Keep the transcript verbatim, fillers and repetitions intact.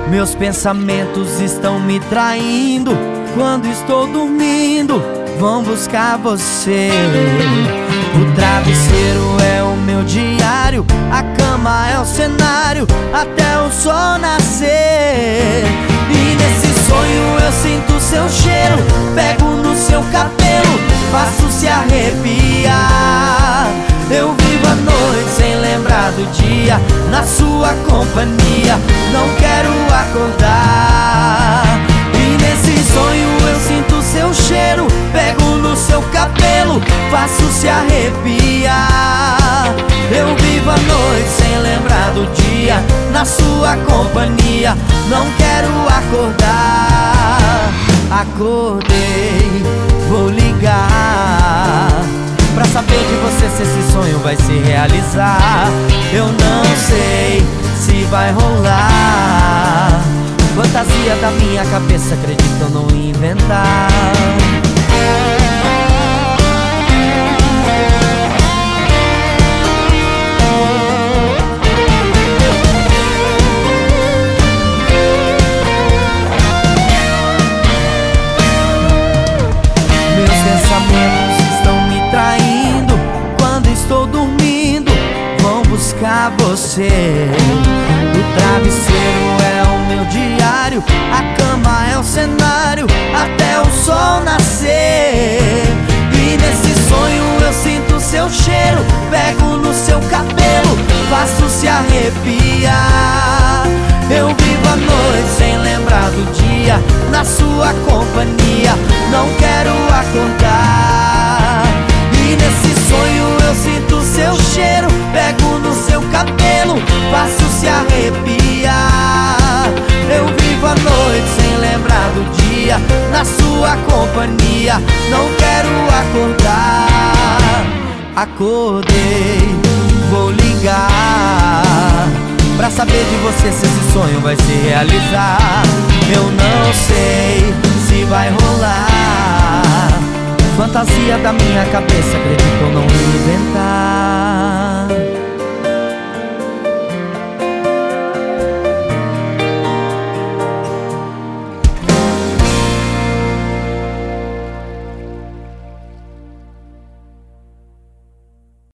Meus pensamentos estão me traindo. Quando estou dormindo, vão buscar você. O travesseiro é o meu diário, a cama é o cenário, até o sol nascer. E nesse sonho eu sinto seu cheiro, pego no seu cabelo, faço se arrepiar. Eu vivo a noite sem lembrar do dia, na sua companhia, não quero acordar. E nesse sonho eu sinto seu cheiro, pego no seu cabelo, faço se arrepiar. Eu vivo a noite sem lembrar do dia, na sua companhia, não quero acordar. Acordei, vou ligar pra saber de você se esse sonho vai se realizar. Eu não sei se vai rolar, fantasia da minha cabeça, acredito eu não inventar. Meus pensamentos estão me traindo. Quando estou dormindo, vão buscar você. O travesseiro é o meu diário, a cama é o cenário, até o sol nascer. E nesse sonho eu sinto seu cheiro, pego no seu cabelo, faço se arrepiar. Eu vivo a noite sem lembrar do dia, na sua companhia, não quero acordar. E nesse sonho eu sinto seu cheiro, pego no seu cabelo, faço se arrepiar. Eu vivo a noite sem lembrar do dia, na sua companhia, não quero acordar. Acordei, vou ligar pra saber de você se esse sonho vai se realizar. Eu não sei se vai rolar, fantasia da minha cabeça, acredito eu não inventar.